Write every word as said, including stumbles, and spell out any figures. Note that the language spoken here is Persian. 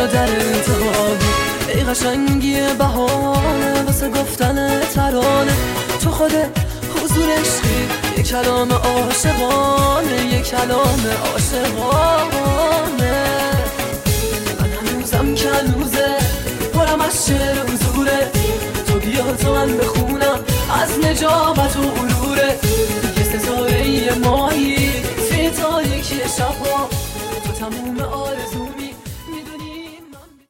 و در انتهایی. ای قشنگی بهانه واسه گفتن ترانه، تو خود حضور عشقی، یک کلام عاشقانه، یک کلام عاشقانه. من هنوزم که هنوزه پرم از شعر و زوره، تو بیا تو من بخونم از نجابت و